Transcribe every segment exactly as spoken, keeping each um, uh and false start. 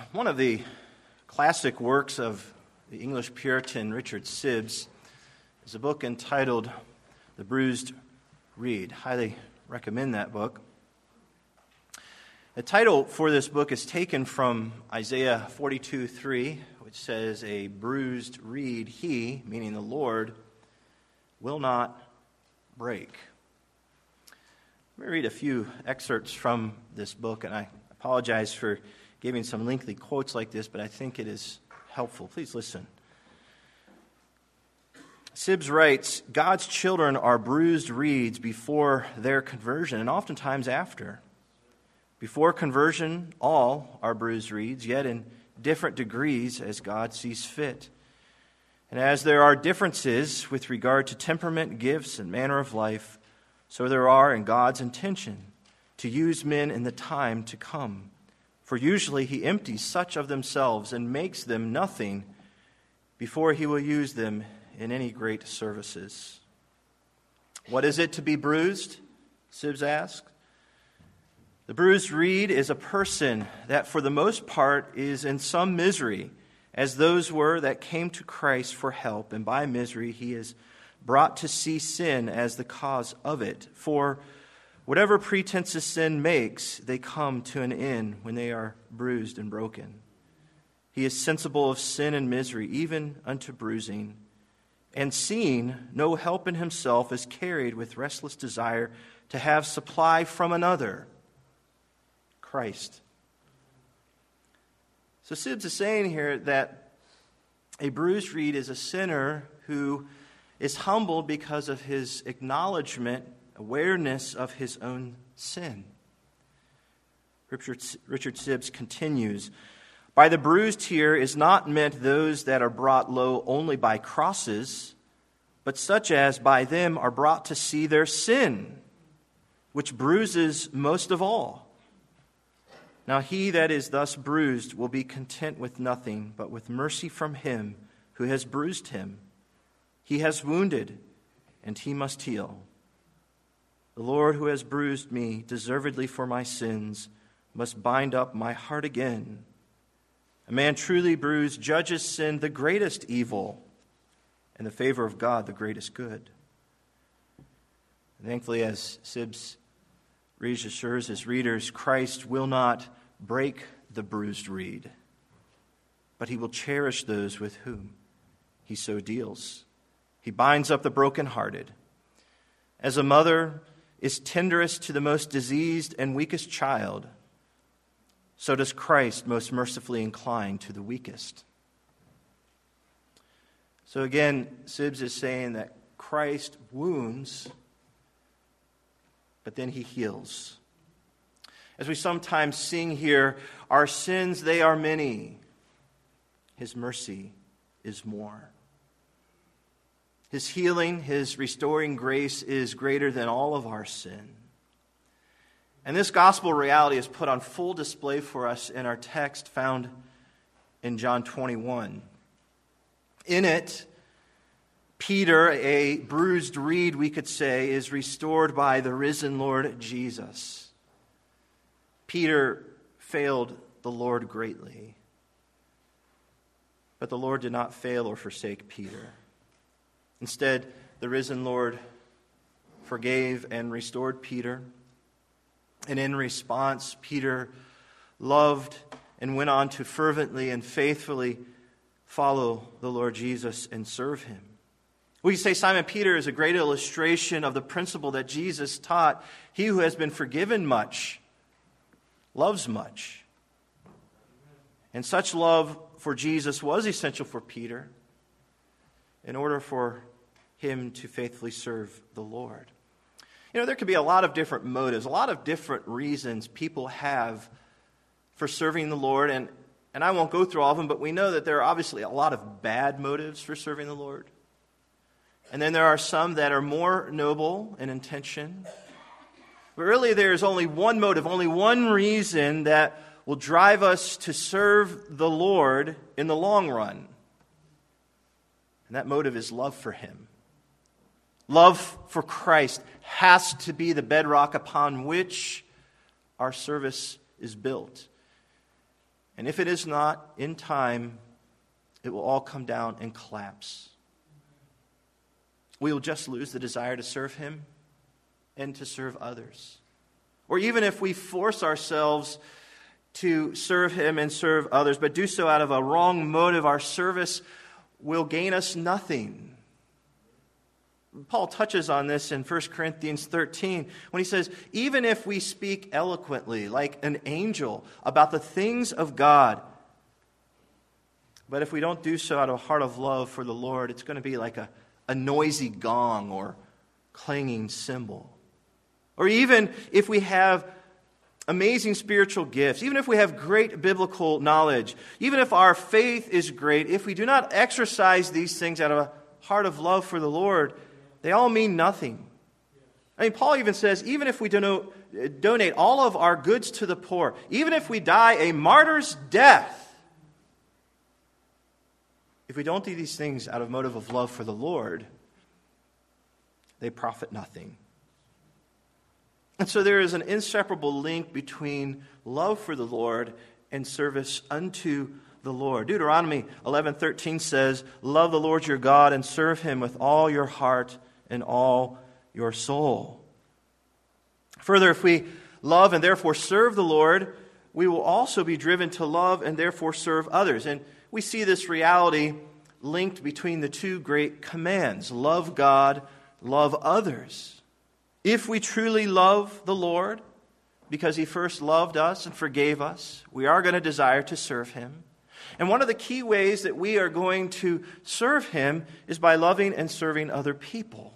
One of the classic works of the English Puritan Richard Sibbes is a book entitled The Bruised Reed. Highly recommend that book. The title for this book is taken from Isaiah forty-two three, which says, "A bruised reed he," meaning the Lord, "will not break." Let me read a few excerpts from this book, and I apologize for giving some lengthy quotes like this, but I think it is helpful. Please listen. Sibbes writes, "God's children are bruised reeds before their conversion, and oftentimes after. Before conversion, all are bruised reeds, yet in different degrees as God sees fit. And as there are differences with regard to temperament, gifts, and manner of life, so there are in God's intention to use men in the time to come. For usually he empties such of themselves and makes them nothing before he will use them in any great services." What is it to be bruised? Sibbes asks. The bruised reed is a person that for the most part is in some misery, as those were that came to Christ for help, and by misery he is brought to see sin as the cause of it. For whatever pretenses sin makes, they come to an end when they are bruised and broken. He is sensible of sin and misery, even unto bruising, and seeing no help in himself, is carried with restless desire to have supply from another, Christ. So Sibbes is saying here that a bruised reed is a sinner who is humbled because of his acknowledgement, awareness of his own sin. Richard, Richard Sibbes continues, "By the bruised here is not meant those that are brought low only by crosses, but such as by them are brought to see their sin, which bruises most of all. Now he that is thus bruised will be content with nothing, but with mercy from him who has bruised him. He has wounded, and he must heal. The Lord who has bruised me deservedly for my sins must bind up my heart again. A man truly bruised judges sin the greatest evil, and the favor of God the greatest good." And thankfully, as Sibbes reassures his readers, Christ will not break the bruised reed, but he will cherish those with whom he so deals. He binds up the brokenhearted. As a mother is tenderest to the most diseased and weakest child, so does Christ most mercifully incline to the weakest. So again, Sibbes is saying that Christ wounds, but then he heals. As we sometimes sing here, our sins, they are many. His mercy is more. His healing, his restoring grace is greater than all of our sin. And this gospel reality is put on full display for us in our text found in John twenty-one. In it, Peter, a bruised reed, we could say, is restored by the risen Lord Jesus. Peter failed the Lord greatly, but the Lord did not fail or forsake Peter. Instead, the risen Lord forgave and restored Peter. And in response, Peter loved and went on to fervently and faithfully follow the Lord Jesus and serve him. We say Simon Peter is a great illustration of the principle that Jesus taught. He who has been forgiven much loves much. And such love for Jesus was essential for Peter in order for him to faithfully serve the Lord. You know, there could be a lot of different motives, a lot of different reasons people have for serving the Lord. And, and I won't go through all of them, but we know that there are obviously a lot of bad motives for serving the Lord. And then there are some that are more noble in intention. But really there is only one motive, only one reason that will drive us to serve the Lord in the long run. And that motive is love for him. Love for Christ has to be the bedrock upon which our service is built. And if it is not, in time, it will all come down and collapse. We will just lose the desire to serve Him and to serve others. Or even if we force ourselves to serve Him and serve others, but do so out of a wrong motive, our service will gain us nothing. Paul touches on this in First Corinthians thirteen when he says, even if we speak eloquently like an angel about the things of God, but if we don't do so out of a heart of love for the Lord, it's going to be like a, a noisy gong or clanging cymbal. Or even if we have amazing spiritual gifts, even if we have great biblical knowledge, even if our faith is great, if we do not exercise these things out of a heart of love for the Lord, they all mean nothing. I mean, Paul even says, even if we dono- donate all of our goods to the poor, even if we die a martyr's death, if we don't do these things out of motive of love for the Lord, they profit nothing. And so there is an inseparable link between love for the Lord and service unto the Lord. Deuteronomy eleven thirteen says, love the Lord your God and serve Him with all your heart and all your soul. Further, if we love and therefore serve the Lord, we will also be driven to love and therefore serve others. And we see this reality linked between the two great commands, love God, love others. If we truly love the Lord, because He first loved us and forgave us, we are going to desire to serve Him. And one of the key ways that we are going to serve Him is by loving and serving other people.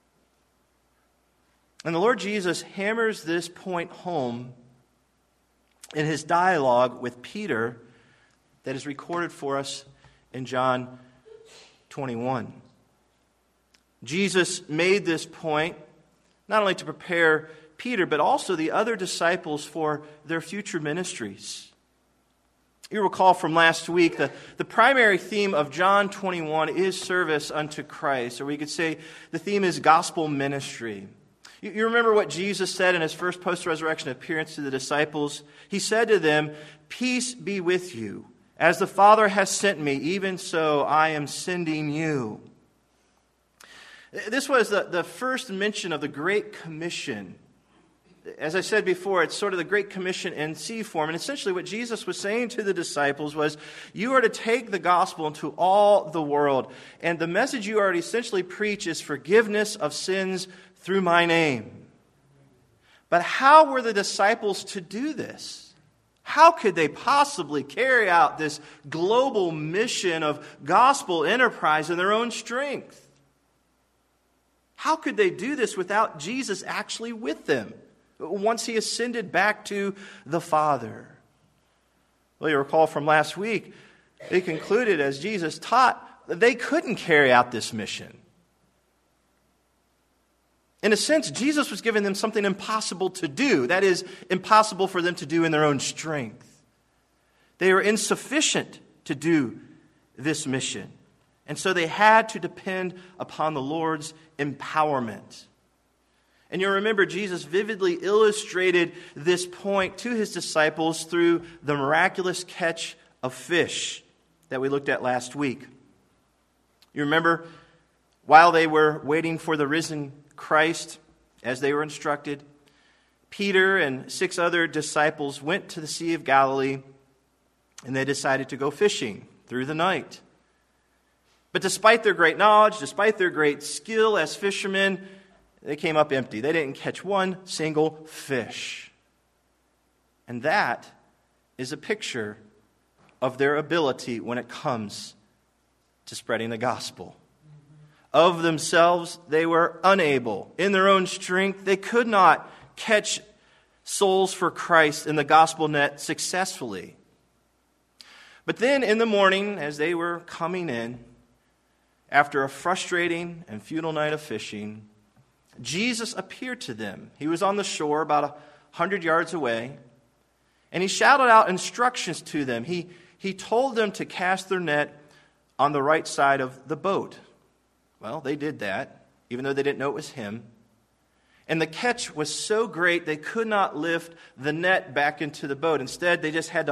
And the Lord Jesus hammers this point home in His dialogue with Peter that is recorded for us in John twenty-one. Jesus made this point not only to prepare Peter, but also the other disciples for their future ministries. You recall from last week, the, the primary theme of John twenty-one is service unto Christ, or we could say the theme is gospel ministry. You, you remember what Jesus said in His first post-resurrection appearance to the disciples? He said to them, peace be with you. As the Father has sent me, even so I am sending you. This was the, the first mention of the Great Commission. As I said before, it's sort of the Great Commission in C form. And essentially what Jesus was saying to the disciples was, you are to take the gospel into all the world. And the message you are to essentially preach is forgiveness of sins through my name. But how were the disciples to do this? How could they possibly carry out this global mission of gospel enterprise in their own strength? How could they do this without Jesus actually with them once He ascended back to the Father? Well, you recall from last week, they concluded as Jesus taught that they couldn't carry out this mission. In a sense, Jesus was giving them something impossible to do. That is, impossible for them to do in their own strength. They were insufficient to do this mission. And so they had to depend upon the Lord's empowerment. And you'll remember Jesus vividly illustrated this point to His disciples through the miraculous catch of fish that we looked at last week. You remember, while they were waiting for the risen Christ, as they were instructed, Peter and six other disciples went to the Sea of Galilee, and they decided to go fishing through the night. But despite their great knowledge, despite their great skill as fishermen, they came up empty. They didn't catch one single fish. And that is a picture of their ability when it comes to spreading the gospel. Of themselves, they were unable. In their own strength, they could not catch souls for Christ in the gospel net successfully. But then in the morning, as they were coming in, after a frustrating and futile night of fishing, Jesus appeared to them. He was on the shore about a hundred yards away, and He shouted out instructions to them. He, he told them to cast their net on the right side of the boat. Well, they did that, even though they didn't know it was Him. And the catch was so great, they could not lift the net back into the boat. Instead, they just had to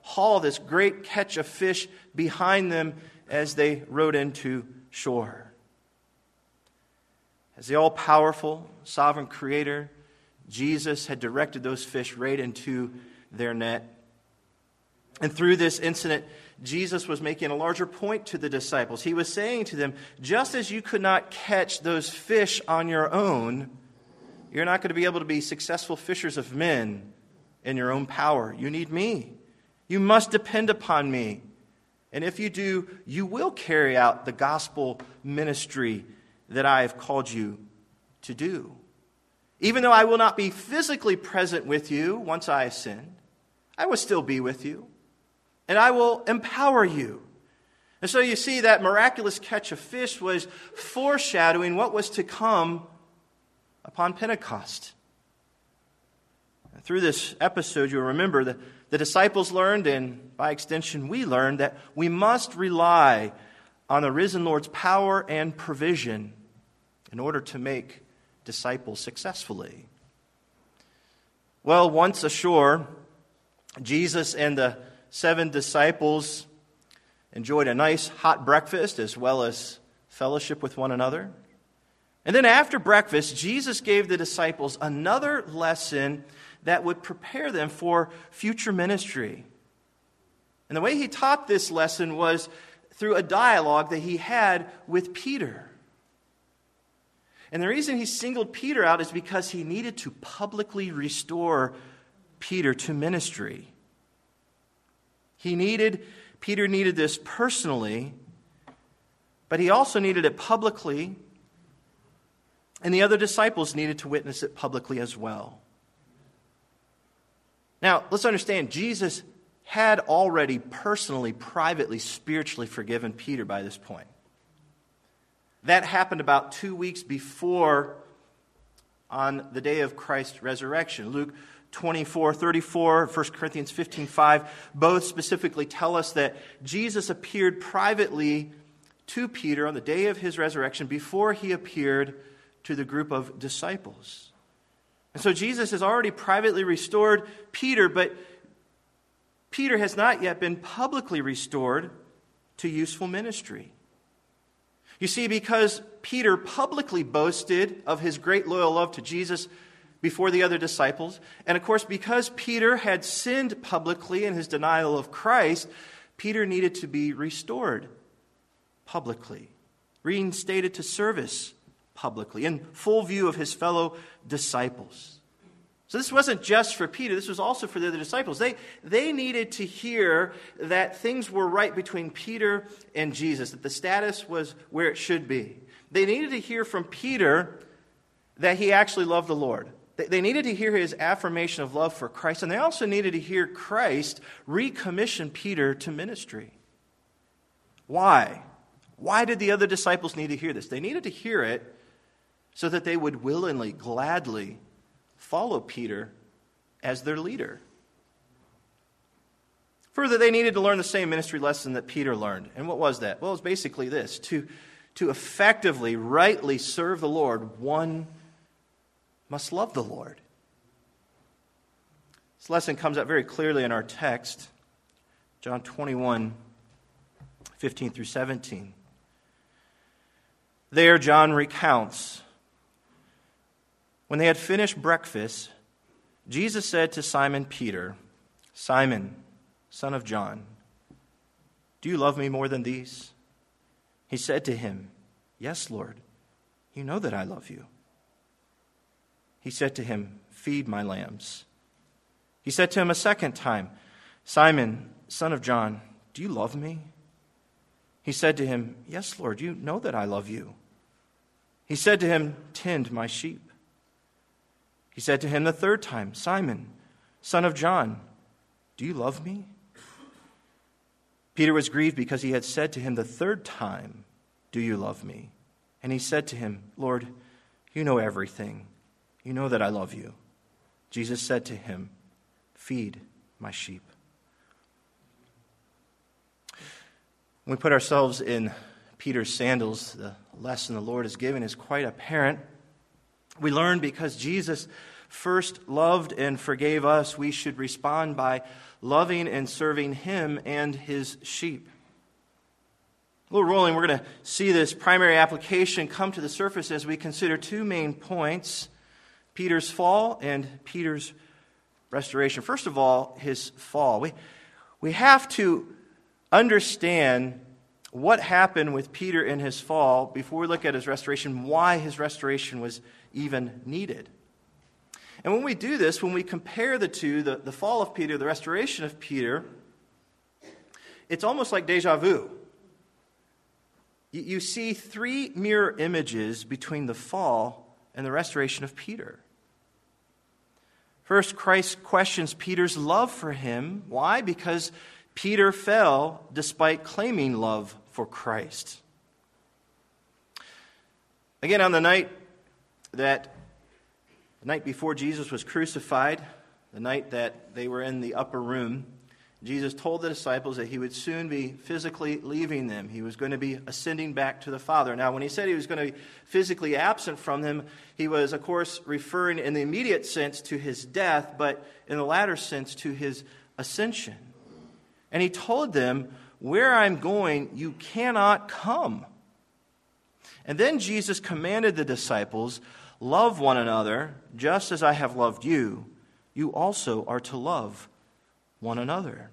haul this great catch of fish behind them as they rowed into shore. As the all-powerful, sovereign Creator, Jesus had directed those fish right into their net. And through this incident, Jesus was making a larger point to the disciples. He was saying to them, just as you could not catch those fish on your own, you're not going to be able to be successful fishers of men in your own power. You need me. You must depend upon me. And if you do, you will carry out the gospel ministry that I have called you to do. Even though I will not be physically present with you once I ascend, I will still be with you. And I will empower you. And so you see that miraculous catch of fish was foreshadowing what was to come upon Pentecost. And through this episode, you'll remember that the disciples learned, and by extension we learned, that we must rely on the risen Lord's power and provision in order to make disciples successfully. Well, once ashore, Jesus and the seven disciples enjoyed a nice hot breakfast as well as fellowship with one another. And then after breakfast, Jesus gave the disciples another lesson that would prepare them for future ministry. And the way he taught this lesson was through a dialogue that he had with Peter. And the reason he singled Peter out is because he needed to publicly restore Peter to ministry. He needed, Peter needed this personally, but he also needed it publicly, and the other disciples needed to witness it publicly as well. Now, let's understand, Jesus had already personally, privately, spiritually forgiven Peter by this point. That happened about two weeks before, on the day of Christ's resurrection. Luke twenty-four thirty-four, First Corinthians fifteen five, both specifically tell us that Jesus appeared privately to Peter on the day of his resurrection before he appeared to the group of disciples. And so Jesus has already privately restored Peter, but Peter has not yet been publicly restored to useful ministry. You see, because Peter publicly boasted of his great loyal love to Jesus before the other disciples, and of course, because Peter had sinned publicly in his denial of Christ, Peter needed to be restored publicly, reinstated to service publicly, in full view of his fellow disciples. So this wasn't just for Peter, this was also for the other disciples. They, they needed to hear that things were right between Peter and Jesus, that the status was where it should be. They needed to hear from Peter that he actually loved the Lord. They, they needed to hear his affirmation of love for Christ, and they also needed to hear Christ recommission Peter to ministry. Why? Why did the other disciples need to hear this? They needed to hear it so that they would willingly, gladly follow Peter as their leader. Further, they needed to learn the same ministry lesson that Peter learned. And what was that? Well, it was basically this. To, to effectively, rightly serve the Lord, one must love the Lord. This lesson comes out very clearly in our text, John twenty-one, fifteen through seventeen. There, John recounts, when they had finished breakfast, Jesus said to Simon Peter, "Simon, son of John, do you love me more than these?" He said to him, "Yes, Lord, you know that I love you." He said to him, "Feed my lambs." He said to him a second time, "Simon, son of John, do you love me?" He said to him, "Yes, Lord, you know that I love you." He said to him, "Tend my sheep." He said to him the third time, "Simon, son of John, do you love me?" Peter was grieved because he had said to him the third time, "Do you love me?" And he said to him, "Lord, you know everything. You know that I love you." Jesus said to him, "Feed my sheep." When we put ourselves in Peter's sandals, the lesson the Lord has given is quite apparent. We learn because Jesus first loved and forgave us, we should respond by loving and serving Him and His sheep. Lord willing, we're going to see this primary application come to the surface as we consider two main points: Peter's fall and Peter's restoration. First of all, his fall. We, we have to understand what happened with Peter in his fall before we look at his restoration, why his restoration was even needed. And when we do this, when we compare the two, the, the fall of Peter, the restoration of Peter, it's almost like deja vu. You, you see three mirror images between the fall and the restoration of Peter. First, Christ questions Peter's love for him. Why? Because Peter fell despite claiming love for Christ. Again, on the night that the night before Jesus was crucified, the night that they were in the upper room, Jesus told the disciples that He would soon be physically leaving them. He was going to be ascending back to the Father. Now, when He said He was going to be physically absent from them, He was, of course, referring in the immediate sense to His death, but in the latter sense to His ascension. And He told them, "Where I'm going, you cannot come." And then Jesus commanded the disciples, "Love one another, just as I have loved you. You also are to love one another."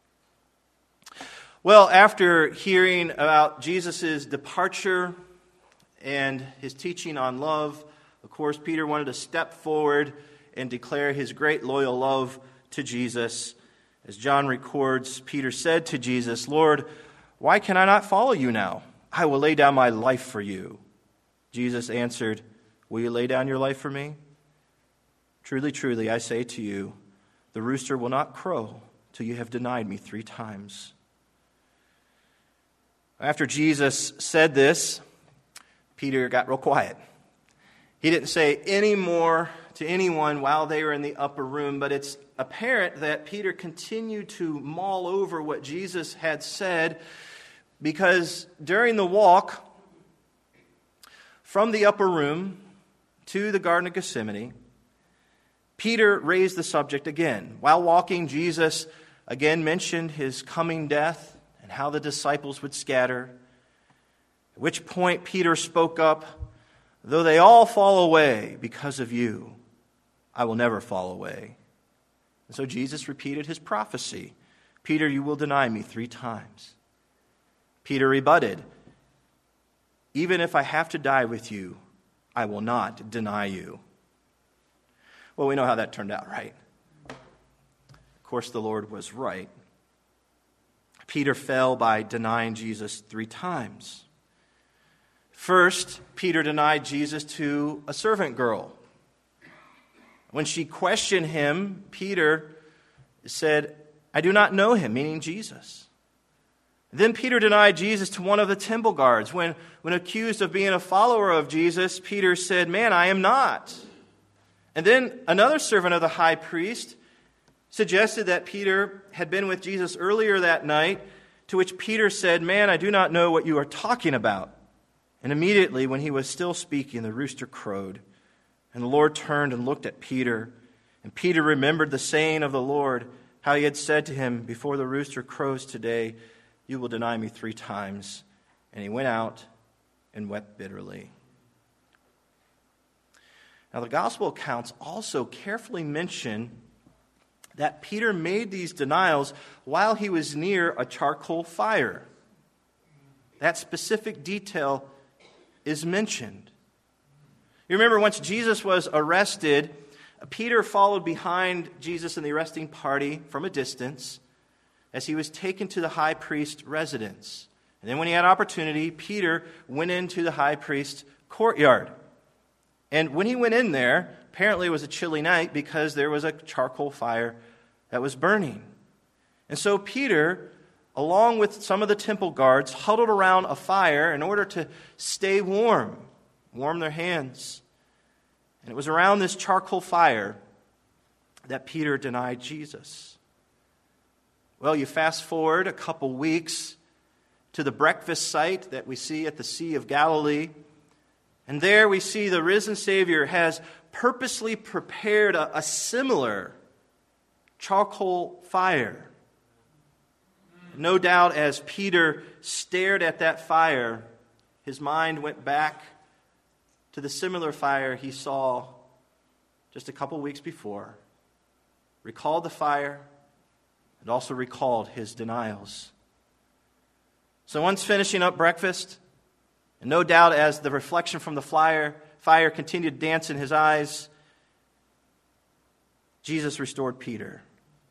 Well, after hearing about Jesus' departure and His teaching on love, of course, Peter wanted to step forward and declare his great loyal love to Jesus. As John records, Peter said to Jesus, "Lord, why can I not follow you now? I will lay down my life for you." Jesus answered, "Will you lay down your life for me? Truly, truly, I say to you, the rooster will not crow till you have denied me three times." After Jesus said this, Peter got real quiet. He didn't say any more to anyone while they were in the upper room, but it's apparent that Peter continued to mull over what Jesus had said, because during the walk from the upper room to the Garden of Gethsemane, Peter raised the subject again. While walking, Jesus again mentioned His coming death and how the disciples would scatter, at which point Peter spoke up, "Though they all fall away because of you, I will never fall away." And so Jesus repeated His prophecy, "Peter, you will deny me three times." Peter rebutted, "Even if I have to die with you, I will not deny you." Well, we know how that turned out, right? Of course, the Lord was right. Peter fell by denying Jesus three times. First, Peter denied Jesus to a servant girl. When she questioned him, Peter said, "I do not know him," meaning Jesus. Then Peter denied Jesus to one of the temple guards. When, when accused of being a follower of Jesus, Peter said, "Man, I am not." And then another servant of the high priest suggested that Peter had been with Jesus earlier that night, to which Peter said, "Man, I do not know what you are talking about." And immediately, when he was still speaking, the rooster crowed. And the Lord turned and looked at Peter. And Peter remembered the saying of the Lord, how He had said to him, "Before the rooster crows today, you will deny me three times." And he went out and wept bitterly. Now, the gospel accounts also carefully mention that Peter made these denials while he was near a charcoal fire. That specific detail is mentioned. You remember, once Jesus was arrested, Peter followed behind Jesus and the arresting party from a distance as he was taken to the high priest's residence. And then when he had opportunity, Peter went into the high priest's courtyard. And when he went in there, apparently it was a chilly night because there was a charcoal fire that was burning. And so Peter, along with some of the temple guards, huddled around a fire in order to stay warm, warm their hands. And it was around this charcoal fire that Peter denied Jesus. Well, you fast forward a couple weeks to the breakfast site that we see at the Sea of Galilee. And there we see the risen Savior has purposely prepared a, a similar charcoal fire. No doubt as Peter stared at that fire, his mind went back to the similar fire he saw just a couple weeks before, recalled the fire, and also recalled his denials. So once finishing up breakfast, and no doubt as the reflection from the fire, fire continued to dance in his eyes, Jesus restored Peter.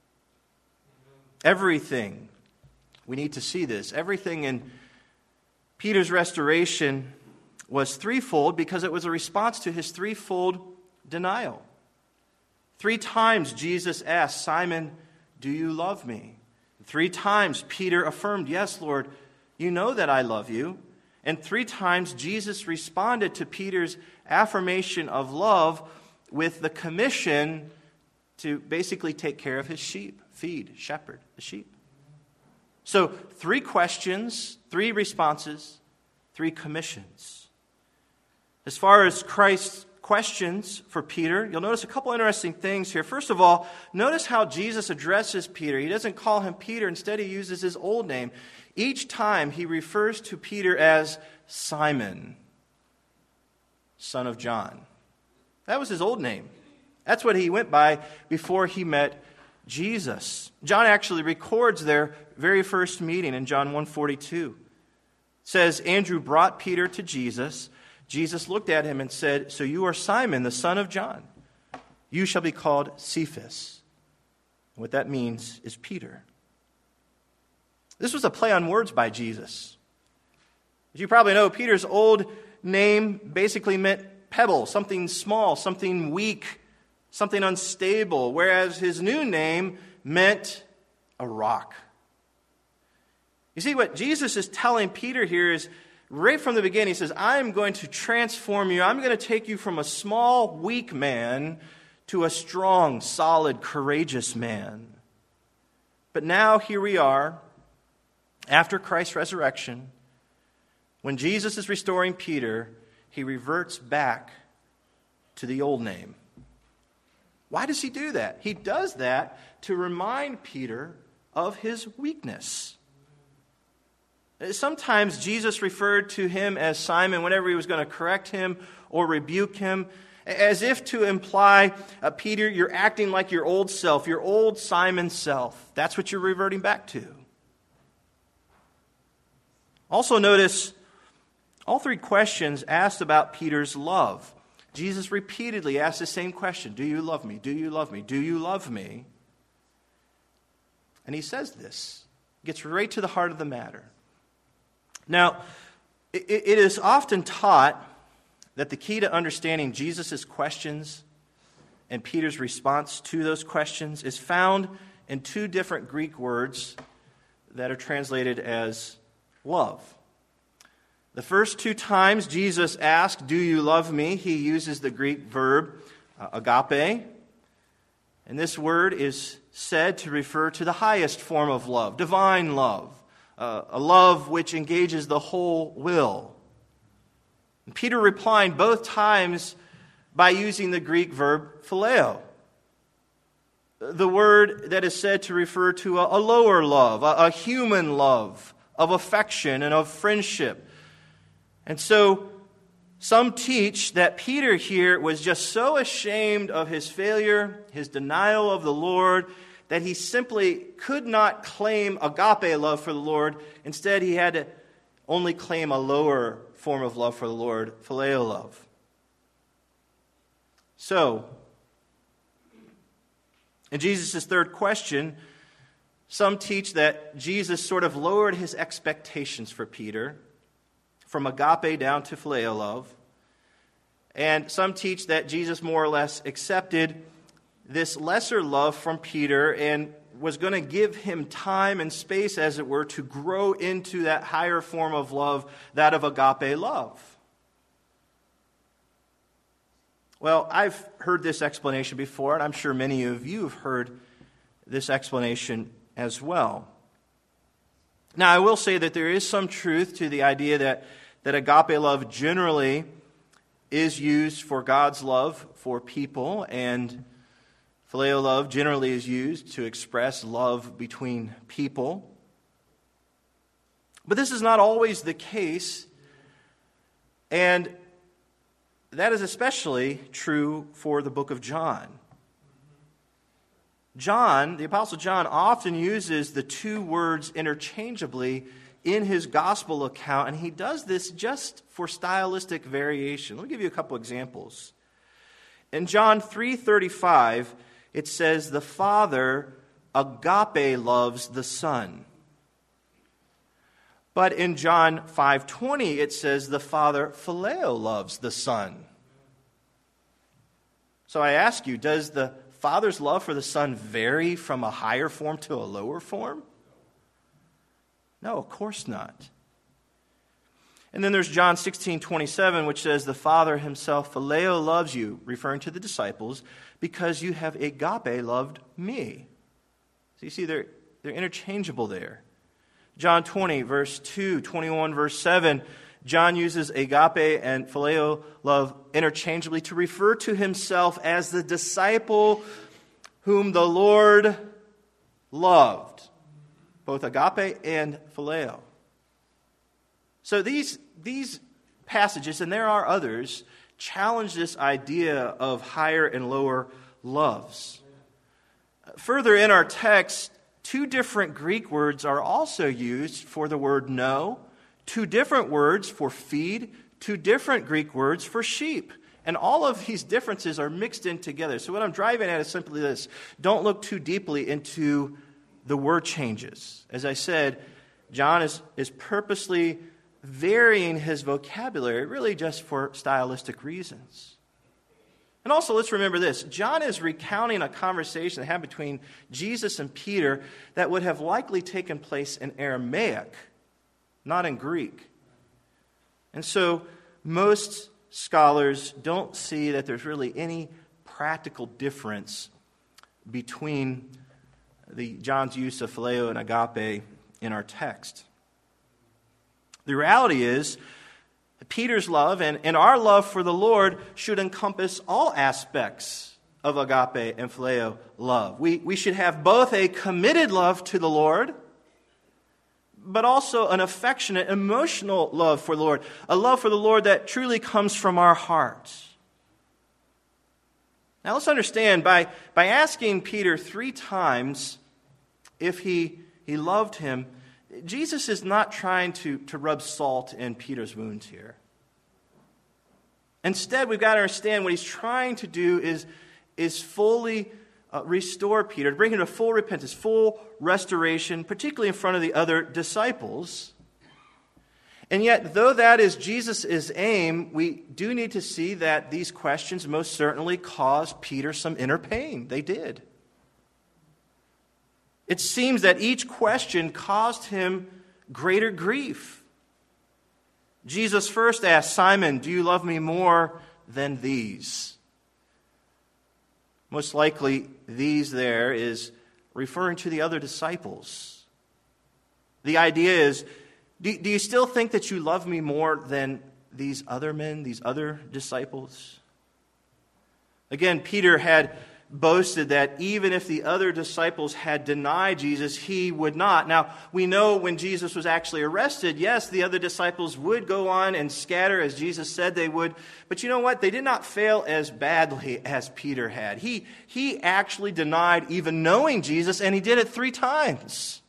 Everything, we need to see this, everything in Peter's restoration was threefold because it was a response to his threefold denial. Three times Jesus asked, Simon, do you love me? Three times Peter affirmed, yes, Lord, you know that I love you. And three times Jesus responded to Peter's affirmation of love with the commission to basically take care of his sheep, feed, shepherd the sheep. So three questions, three responses, three commissions. As far as Christ's questions for Peter, you'll notice a couple interesting things here. First of all, notice how Jesus addresses Peter. He doesn't call him Peter. Instead, he uses his old name. Each time he refers to Peter as Simon, son of John. That was his old name. That's what he went by before he met Jesus. John actually records their very first meeting in John one forty-two. It says, Andrew brought Peter to Jesus. Jesus looked at him and said, so you are Simon, the son of John. You shall be called Cephas. What that means is Peter. This was a play on words by Jesus. As you probably know, Peter's old name basically meant pebble, something small, something weak, something unstable, whereas his new name meant a rock. You see, what Jesus is telling Peter here is, right from the beginning, he says, I am going to transform you. I'm going to take you from a small, weak man to a strong, solid, courageous man. But now here we are, after Christ's resurrection, when Jesus is restoring Peter, he reverts back to the old name. Why does he do that? He does that to remind Peter of his weakness. Sometimes Jesus referred to him as Simon whenever he was going to correct him or rebuke him, as if to imply, uh, Peter, you're acting like your old self, your old Simon self. That's what you're reverting back to. Also notice all three questions asked about Peter's love. Jesus repeatedly asked the same question, do you love me? Do you love me? Do you love me? And he says this, gets right to the heart of the matter. Now, it is often taught that the key to understanding Jesus' questions and Peter's response to those questions is found in two different Greek words that are translated as love. The first two times Jesus asked, do you love me? He uses the Greek verb uh, agape. And this word is said to refer to the highest form of love, divine love. Uh, a love which engages the whole will. And Peter replied both times by using the Greek verb phileo, the word that is said to refer to a, a lower love, a, a human love of affection and of friendship. And so some teach that Peter here was just so ashamed of his failure, his denial of the Lord, that he simply could not claim agape love for the Lord. Instead, he had to only claim a lower form of love for the Lord, phileo love. So, in Jesus' third question, some teach that Jesus sort of lowered his expectations for Peter from agape down to phileo love. And some teach that Jesus more or less accepted this lesser love from Peter and was going to give him time and space, as it were, to grow into that higher form of love, that of agape love. Well, I've heard this explanation before, and I'm sure many of you have heard this explanation as well. Now, I will say that there is some truth to the idea that, that agape love generally is used for God's love for people, and phileo love generally is used to express love between people. But this is not always the case, and that is especially true for the book of John. John, the Apostle John, often uses the two words interchangeably in his gospel account, and he does this just for stylistic variation. Let me give you a couple examples. In John three thirty-five, it says, "The Father agape loves the Son." But in John five twenty, it says, "The Father phileo loves the Son." So I ask you, does the Father's love for the Son vary from a higher form to a lower form? No, of course not. And then there's John sixteen twenty-seven, which says, "The Father himself phileo loves you," referring to the disciples, "because you have agape loved me." So you see, they're, they're interchangeable there. John twenty, verse two, twenty-one, verse seven, John uses agape and phileo love interchangeably to refer to himself as the disciple whom the Lord loved. Both agape and phileo. So these, these passages, and there are others, challenge this idea of higher and lower loves. Further in our text, two different Greek words are also used for the word know, two different words for feed, two different Greek words for sheep. And all of these differences are mixed in together. So what I'm driving at is simply this. Don't look too deeply into the word changes. As I said, John is, is purposely varying his vocabulary, really just for stylistic reasons. And also, let's remember this. John is recounting a conversation that happened between Jesus and Peter that would have likely taken place in Aramaic, not in Greek. And so, most scholars don't see that there's really any practical difference between the John's use of phileo and agape in our text. The reality is, Peter's love and, and our love for the Lord should encompass all aspects of agape and phileo love. We, we should have both a committed love to the Lord, but also an affectionate, emotional love for the Lord. A love for the Lord that truly comes from our hearts. Now let's understand, by, by asking Peter three times if he, he loved him, Jesus is not trying to, to rub salt in Peter's wounds here. Instead, we've got to understand what he's trying to do is, is fully uh, restore Peter, to bring him to full repentance, full restoration, particularly in front of the other disciples. And yet, though that is Jesus' aim, we do need to see that these questions most certainly caused Peter some inner pain. They did. It seems that each question caused him greater grief. Jesus first asked, "Simon, do you love me more than these?" Most likely, these there is referring to the other disciples. The idea is, do, do you still think that you love me more than these other men, these other disciples? Again, Peter had boasted that even if the other disciples had denied Jesus, he would not. Now, we know when Jesus was actually arrested, yes, the other disciples would go on and scatter as Jesus said they would. But you know what? They did not fail as badly as Peter had. He, he actually denied even knowing Jesus, and he did it three times.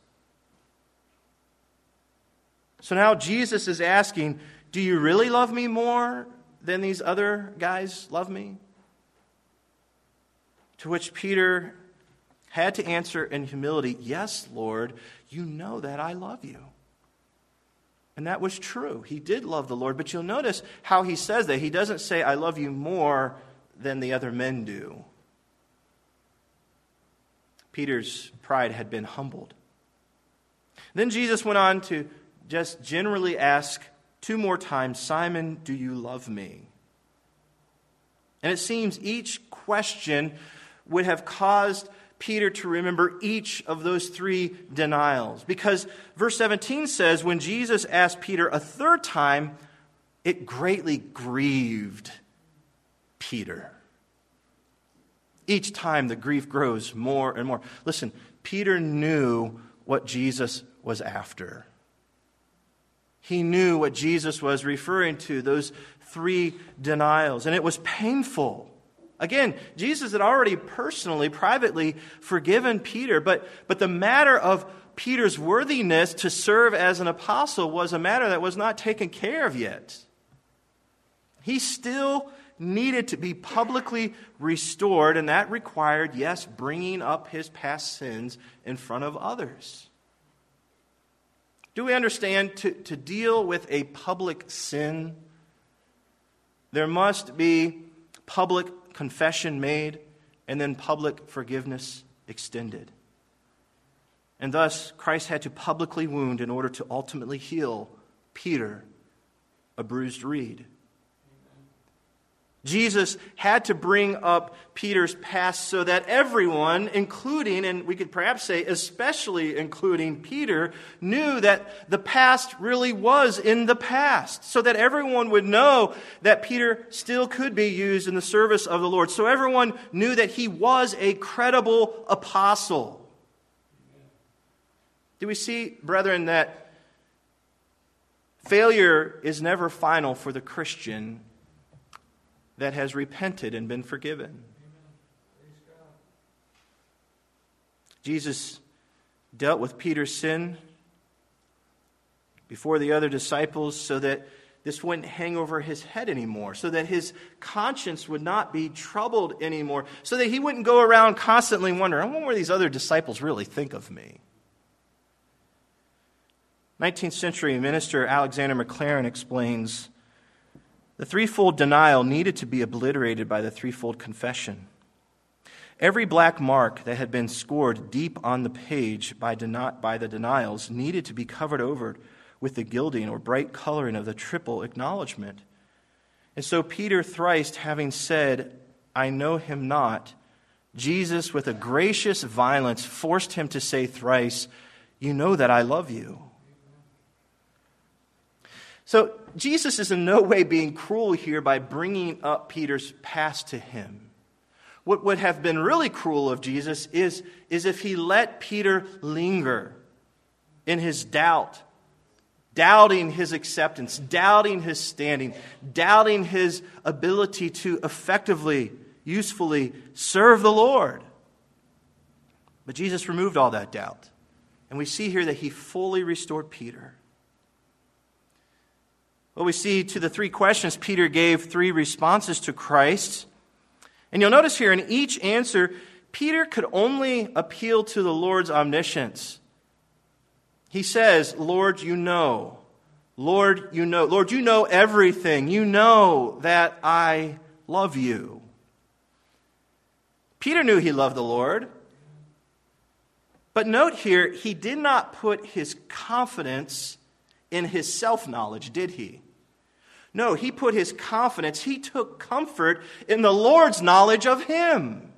So now Jesus is asking, do you really love me more than these other guys love me? To which Peter had to answer in humility, "Yes, Lord, you know that I love you." And that was true. He did love the Lord, but you'll notice how he says that. He doesn't say, "I love you more than the other men do." Peter's pride had been humbled. Then Jesus went on to just generally ask two more times, "Simon, do you love me?" And it seems each question would have caused Peter to remember each of those three denials. Because verse seventeen says, when Jesus asked Peter a third time, it greatly grieved Peter. Each time the grief grows more and more. Listen, Peter knew what Jesus was after. He knew what Jesus was referring to, those three denials, and it was painful. Again, Jesus had already personally, privately forgiven Peter, but, but the matter of Peter's worthiness to serve as an apostle was a matter that was not taken care of yet. He still needed to be publicly restored, and that required, yes, bringing up his past sins in front of others. Do we understand to, to deal with a public sin, there must be public confession made and then public forgiveness extended. And thus, Christ had to publicly wound in order to ultimately heal Peter, a bruised reed. Jesus had to bring up Peter's past so that everyone, including, and we could perhaps say especially including Peter, knew that the past really was in the past. So that everyone would know that Peter still could be used in the service of the Lord. So everyone knew that he was a credible apostle. Do we see, brethren, that failure is never final for the Christian that has repented and been forgiven? Jesus dealt with Peter's sin before the other disciples so that this wouldn't hang over his head anymore, so that his conscience would not be troubled anymore, so that he wouldn't go around constantly wondering, I wonder what these other disciples really think of me. nineteenth century minister Alexander Maclaren explains, the threefold denial needed to be obliterated by the threefold confession. Every black mark that had been scored deep on the page by, den- by the denials needed to be covered over with the gilding or bright coloring of the triple acknowledgement. And so Peter thrice having said, I know him not, Jesus with a gracious violence forced him to say thrice, you know that I love you. So Jesus is in no way being cruel here by bringing up Peter's past to him. What would have been really cruel of Jesus is, is if he let Peter linger in his doubt, doubting his acceptance, doubting his standing, doubting his ability to effectively, usefully serve the Lord. But Jesus removed all that doubt. And we see here that he fully restored Peter. Well, we see to the three questions, Peter gave three responses to Christ. And you'll notice here in each answer, Peter could only appeal to the Lord's omniscience. He says, Lord, you know. Lord, you know. Lord, you know everything. You know that I love you. Peter knew he loved the Lord. But note here, he did not put his confidence in his self-knowledge, did he? No, he put his confidence, he took comfort in the Lord's knowledge of him.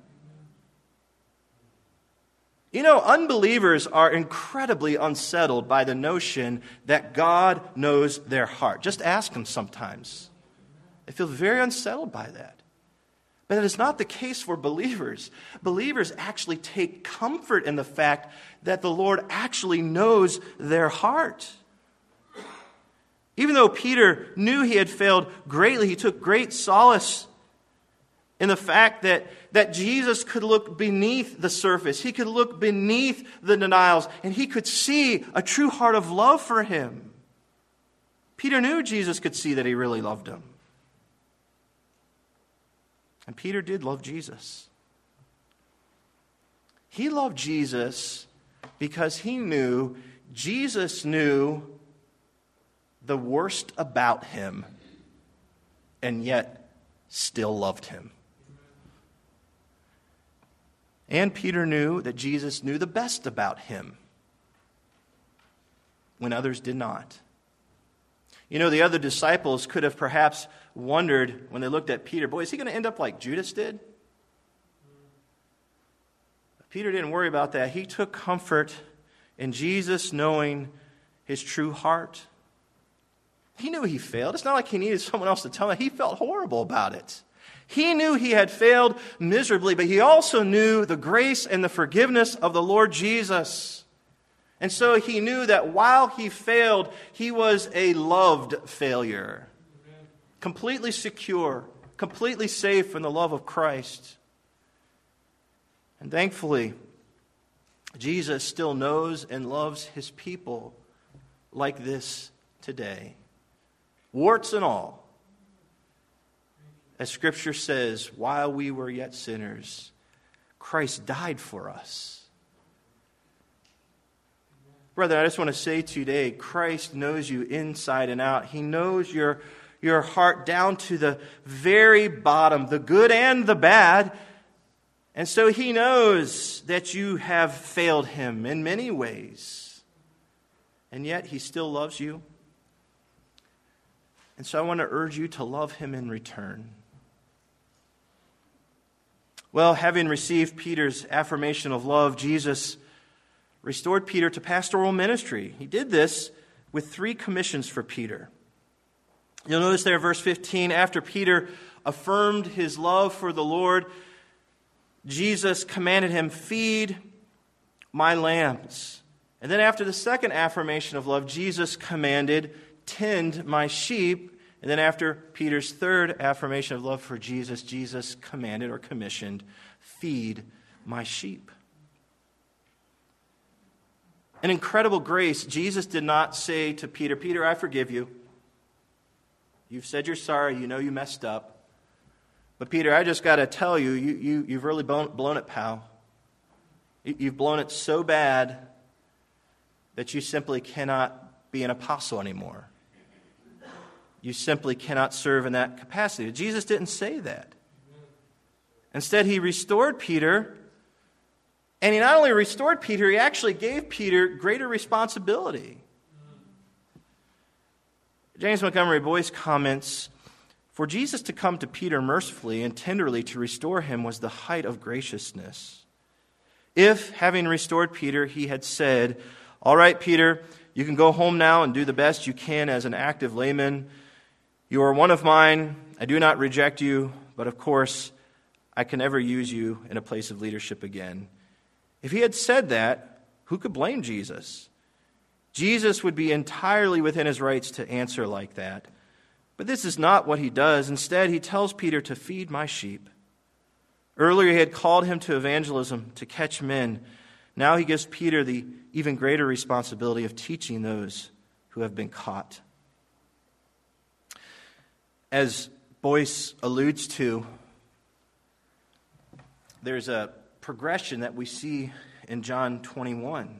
You know, unbelievers are incredibly unsettled by the notion that God knows their heart. Just ask them sometimes. They feel very unsettled by that. But it is not the case for believers. Believers actually take comfort in the fact that the Lord actually knows their heart. Even though Peter knew he had failed greatly, he took great solace in the fact that, that Jesus could look beneath the surface. He could look beneath the denials, and he could see a true heart of love for him. Peter knew Jesus could see that he really loved him. And Peter did love Jesus. He loved Jesus because he knew Jesus knew the worst about him, and yet still loved him. And Peter knew that Jesus knew the best about him when others did not. You know, the other disciples could have perhaps wondered when they looked at Peter, boy, is he going to end up like Judas did? But Peter didn't worry about that. He took comfort in Jesus knowing his true heart. He knew he failed. It's not like he needed someone else to tell him. He felt horrible about it. He knew he had failed miserably, but he also knew the grace and the forgiveness of the Lord Jesus. And so he knew that while he failed, he was a loved failure. Completely secure, completely safe from the love of Christ. And thankfully, Jesus still knows and loves his people like this today. Warts and all. As Scripture says, while we were yet sinners, Christ died for us. Brother, I just want to say to you today, Christ knows you inside and out. He knows your, your heart down to the very bottom, the good and the bad. And so he knows that you have failed him in many ways. And yet he still loves you. And so I want to urge you to love him in return. Well, having received Peter's affirmation of love, Jesus restored Peter to pastoral ministry. He did this with three commissions for Peter. You'll notice there, verse fifteen, after Peter affirmed his love for the Lord, Jesus commanded him, feed my lambs. And then after the second affirmation of love, Jesus commanded, tend my sheep. And then after Peter's third affirmation of love for Jesus, Jesus commanded or commissioned, feed my sheep. An incredible grace. Jesus did not say to Peter, Peter, I forgive you. You've said you're sorry. You know you messed up. But Peter, I just got to tell you, you, you, you've really blown, blown it, pal. You, you've blown it so bad that you simply cannot be an apostle anymore. You simply cannot serve in that capacity. Jesus didn't say that. Instead, he restored Peter. And he not only restored Peter, he actually gave Peter greater responsibility. James Montgomery Boyce comments, for Jesus to come to Peter mercifully and tenderly to restore him was the height of graciousness. If, having restored Peter, he had said, all right, Peter, you can go home now and do the best you can as an active layman. You are one of mine. I do not reject you, but of course, I can never use you in a place of leadership again. If he had said that, who could blame Jesus? Jesus would be entirely within his rights to answer like that. But this is not what he does. Instead, he tells Peter to feed my sheep. Earlier, he had called him to evangelism, to catch men. Now he gives Peter the even greater responsibility of teaching those who have been caught. As Boyce alludes to, there's a progression that we see in John twenty-one.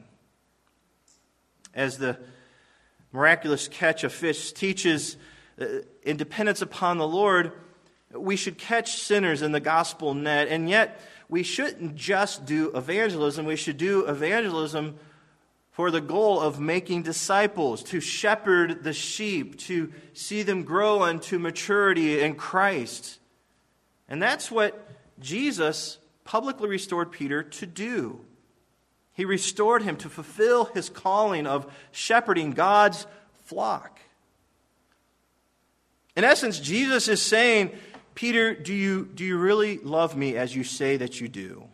As the miraculous catch of fish teaches uh, in dependence upon the Lord, we should catch sinners in the gospel net, and yet we shouldn't just do evangelism. We should do evangelism for the goal of making disciples, to shepherd the sheep, to see them grow unto maturity in Christ. And that's what Jesus publicly restored Peter to do. He restored him to fulfill his calling of shepherding God's flock. In essence, Jesus is saying, Peter, do you, do you really love me as you say that you do?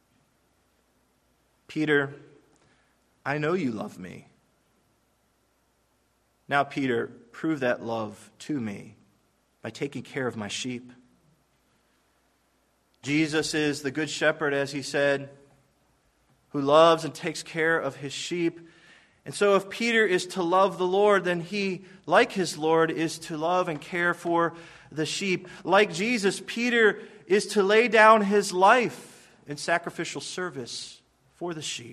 Peter, I know you love me. Now, Peter, prove that love to me by taking care of my sheep. Jesus is the good shepherd, as he said, who loves and takes care of his sheep. And so if Peter is to love the Lord, then he, like his Lord, is to love and care for the sheep. Like Jesus, Peter is to lay down his life in sacrificial service for the sheep.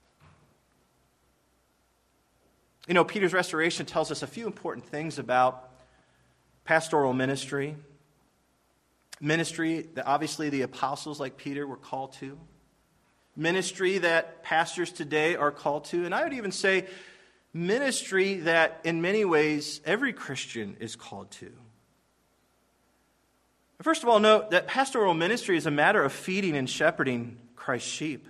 You know, Peter's restoration tells us a few important things about pastoral ministry. Ministry that obviously the apostles like Peter were called to. Ministry that pastors today are called to. And I would even say ministry that in many ways every Christian is called to. First of all, note that pastoral ministry is a matter of feeding and shepherding Christ's sheep.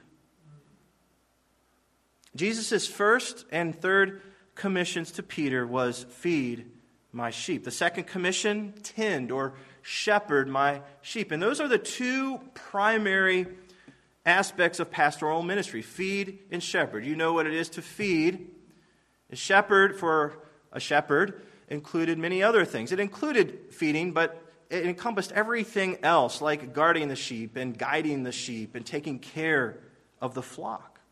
Jesus' first and third commissions to Peter was feed my sheep. The second commission, tend or shepherd my sheep. And those are the two primary aspects of pastoral ministry, feed and shepherd. You know what it is to feed. A shepherd, for a shepherd, included many other things. It included feeding, but it encompassed everything else, like guarding the sheep and guiding the sheep and taking care of the flock.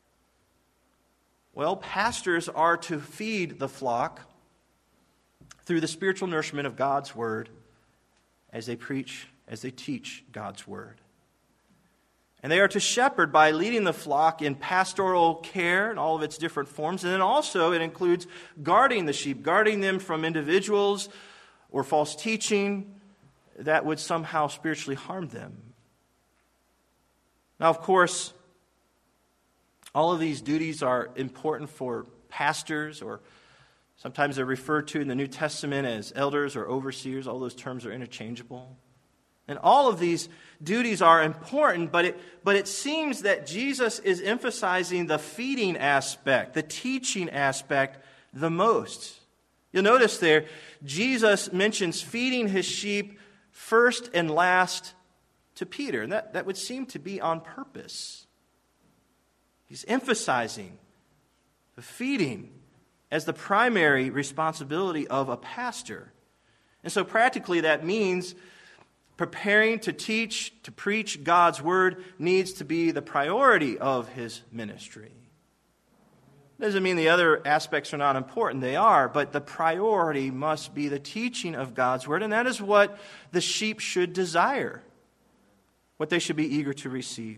Well, pastors are to feed the flock through the spiritual nourishment of God's word as they preach, as they teach God's word. And they are to shepherd by leading the flock in pastoral care in all of its different forms. And then also it includes guarding the sheep, guarding them from individuals or false teaching that would somehow spiritually harm them. Now, of course, all of these duties are important for pastors, or sometimes they're referred to in the New Testament as elders or overseers. All those terms are interchangeable. And all of these duties are important, but it, but it seems that Jesus is emphasizing the feeding aspect, the teaching aspect, the most. You'll notice there, Jesus mentions feeding his sheep first and last to Peter. And that, that would seem to be on purpose. He's emphasizing the feeding as the primary responsibility of a pastor. And so practically that means preparing to teach, to preach God's word needs to be the priority of his ministry. Doesn't mean the other aspects are not important. They are, but the priority must be the teaching of God's word, and that is what the sheep should desire, what they should be eager to receive.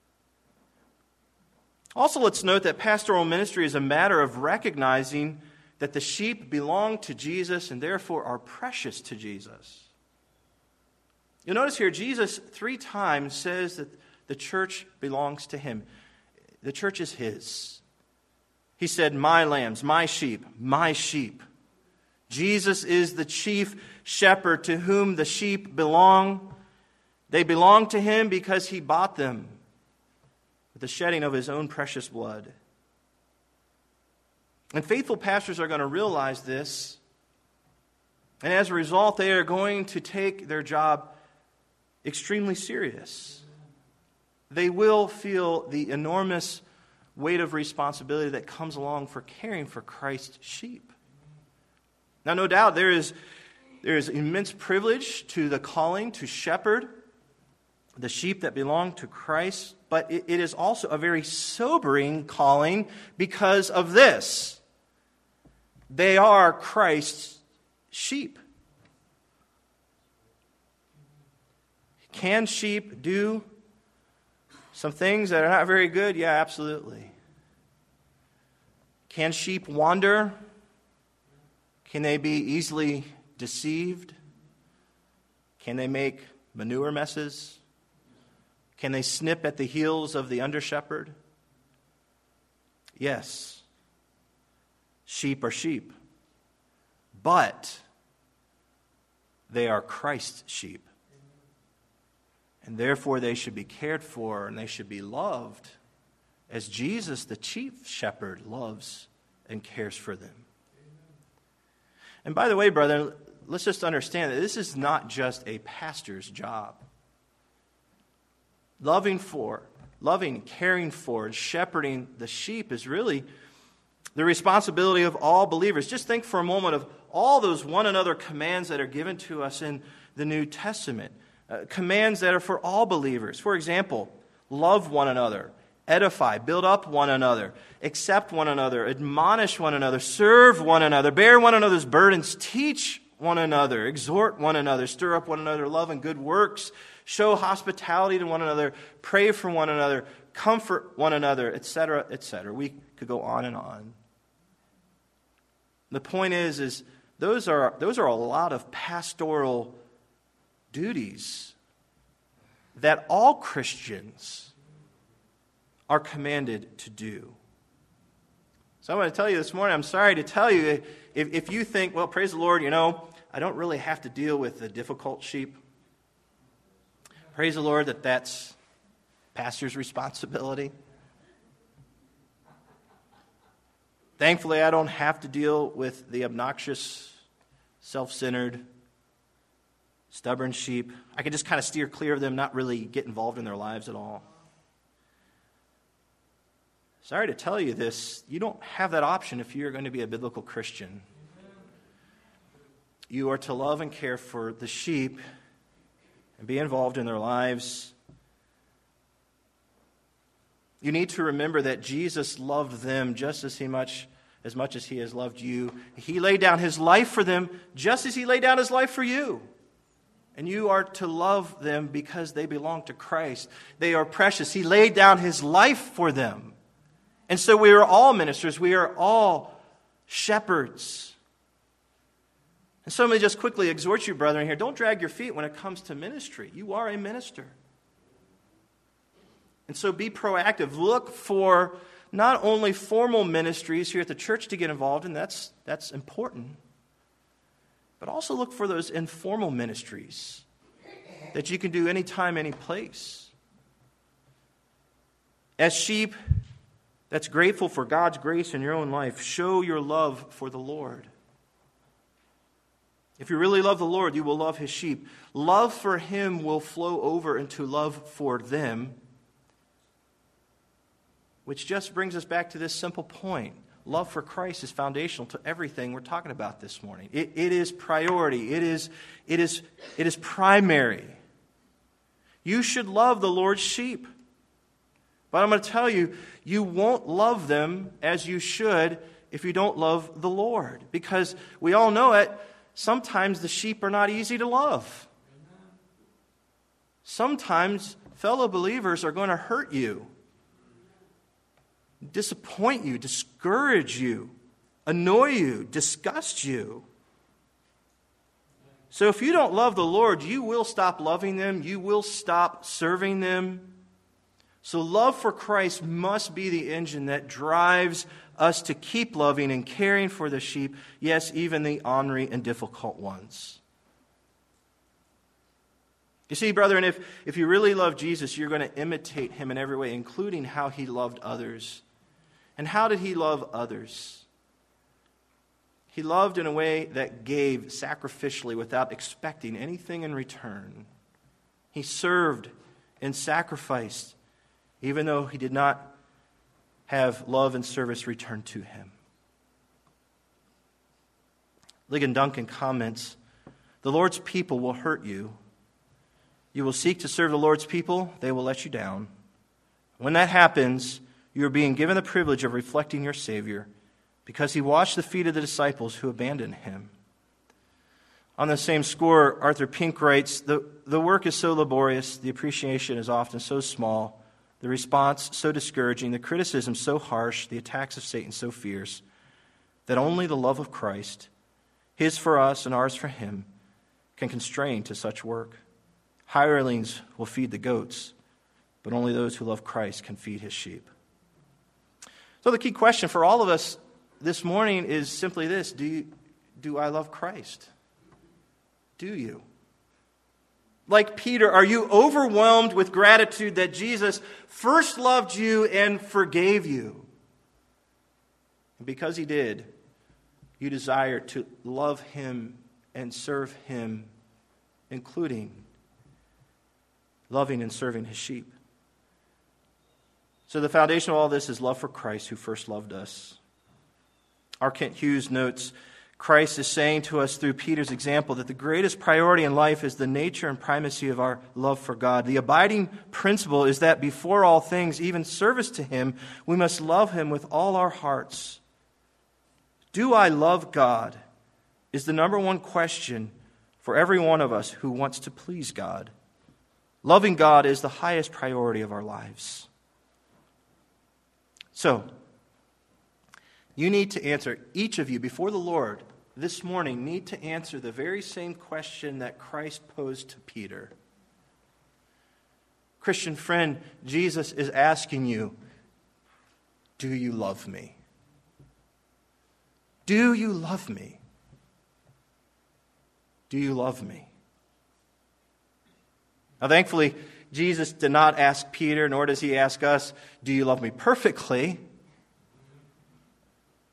Also, let's note that pastoral ministry is a matter of recognizing that the sheep belong to Jesus and therefore are precious to Jesus. You'll notice here, Jesus three times says that the church belongs to him. The church is his. He said, my lambs, my sheep, my sheep. Jesus is the chief shepherd to whom the sheep belong. They belong to him because he bought them with the shedding of his own precious blood. And faithful pastors are going to realize this. And as a result, they are going to take their job extremely serious. They will feel the enormous weight of responsibility that comes along for caring for Christ's sheep. Now, no doubt there is, there is immense privilege to the calling to shepherd the sheep that belong to Christ, but it, it is also a very sobering calling because of this. They are Christ's sheep. Can sheep do some things that are not very good? Yeah, absolutely. Can sheep wander? Can they be easily deceived? Can they make manure messes? Can they snip at the heels of the under-shepherd? Yes. Sheep are sheep. But they are Christ's sheep. And therefore they should be cared for and they should be loved as Jesus, the chief shepherd, loves and cares for them. And by the way, brother, let's just understand that this is not just a pastor's job. Loving for, loving, caring for, and shepherding the sheep is really the responsibility of all believers. Just think for a moment of all those one another commands that are given to us in the New Testament. Uh, commands that are for all believers. For example, love one another, edify, build up one another, accept one another, admonish one another, serve one another, bear one another's burdens, teach one another, exhort one another, stir up one another, love and good works, show hospitality to one another, pray for one another, comfort one another, et cetera, et cetera. We could go on and on. The point is, is those are those are a lot of pastoral duties that all Christians are commanded to do. So I'm going to tell you this morning, I'm sorry to tell you, if, if you think, well, praise the Lord, you know, I don't really have to deal with the difficult sheep. Praise the Lord that that's pastor's responsibility. Thankfully, I don't have to deal with the obnoxious, self-centered, stubborn sheep. I can just kind of steer clear of them, not really get involved in their lives at all. Sorry to tell you this, you don't have that option if you're going to be a biblical Christian. You are to love and care for the sheep and be involved in their lives. You need to remember that Jesus loved them just as he much as much as he has loved you. He laid down his life for them just as he laid down his life for you. And you are to love them because they belong to Christ. They are precious. He laid down his life for them. And so we are all ministers. We are all shepherds. And so let me just quickly exhort you, brethren, here. Don't drag your feet when it comes to ministry. You are a minister. And so be proactive. Look for not only formal ministries here at the church to get involved in, that's, that's important, but also look for those informal ministries that you can do anytime, any place. As sheep that's grateful for God's grace in your own life, show your love for the Lord. If you really love the Lord, you will love his sheep. Love for him will flow over into love for them, which just brings us back to this simple point. Love for Christ is foundational to everything we're talking about this morning. It, it is priority. It is, it is, it is primary. You should love the Lord's sheep. But I'm going to tell you, you won't love them as you should if you don't love the Lord. Because we all know it, sometimes the sheep are not easy to love. Sometimes fellow believers are going to hurt you, disappoint you, discourage you, annoy you, disgust you. So if you don't love the Lord, you will stop loving them. You will stop serving them. So love for Christ must be the engine that drives us to keep loving and caring for the sheep, yes, even the ornery and difficult ones. You see, brethren, if, if you really love Jesus, you're going to imitate him in every way, including how he loved others. And how did he love others? He loved in a way that gave sacrificially without expecting anything in return. He served and sacrificed, even though he did not have love and service returned to him. Ligon Duncan comments, "The Lord's people will hurt you. You will seek to serve the Lord's people, they will let you down. When that happens, you are being given the privilege of reflecting your Savior because he washed the feet of the disciples who abandoned him." On the same score, Arthur Pink writes, the, the work is so laborious, the appreciation is often so small, the response so discouraging, the criticism so harsh, the attacks of Satan so fierce, that only the love of Christ, his for us and ours for him, can constrain to such work. Hirelings will feed the goats, but only those who love Christ can feed his sheep. So the key question for all of us this morning is simply this: Do you, do I love Christ? Do you? Like Peter, are you overwhelmed with gratitude that Jesus first loved you and forgave you? And because he did, you desire to love him and serve him, including loving and serving his sheep. So the foundation of all this is love for Christ who first loved us. R. Kent Hughes notes, Christ is saying to us through Peter's example that the greatest priority in life is the nature and primacy of our love for God. The abiding principle is that before all things, even service to him, we must love him with all our hearts. Do I love God is the number one question for every one of us who wants to please God. Loving God is the highest priority of our lives. So, you need to answer, each of you before the Lord this morning need to answer the very same question that Christ posed to Peter. Christian friend, Jesus is asking you, do you love me? Do you love me? Do you love me? Now, thankfully, Jesus did not ask Peter, nor does he ask us, do you love me perfectly?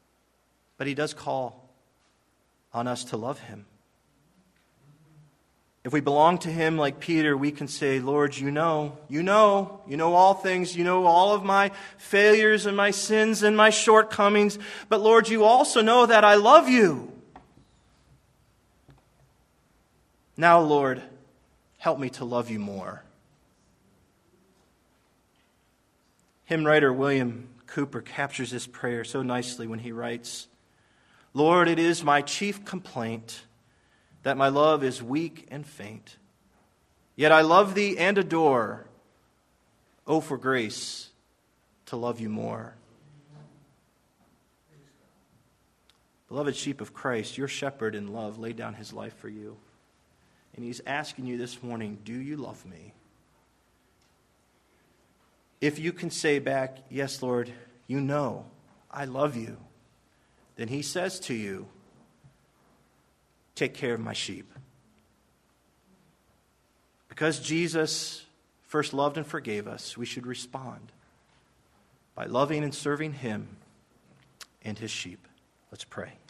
But he does call on us to love him. If we belong to Him like Peter, we can say, Lord, you know, you know, you know all things, you know all of my failures and my sins and my shortcomings, but Lord, you also know that I love you. Now, Lord, help me to love you more. Hymn writer William Cooper captures this prayer so nicely when he writes, Lord, it is my chief complaint that my love is weak and faint. Yet I love thee and adore. Oh, for grace to love you more. Beloved sheep of Christ, your shepherd in love laid down his life for you. And he's asking you this morning, do you love me? If you can say back, yes, Lord, you know I love you, then he says to you, take care of my sheep. Because Jesus first loved and forgave us, we should respond by loving and serving him and his sheep. Let's pray.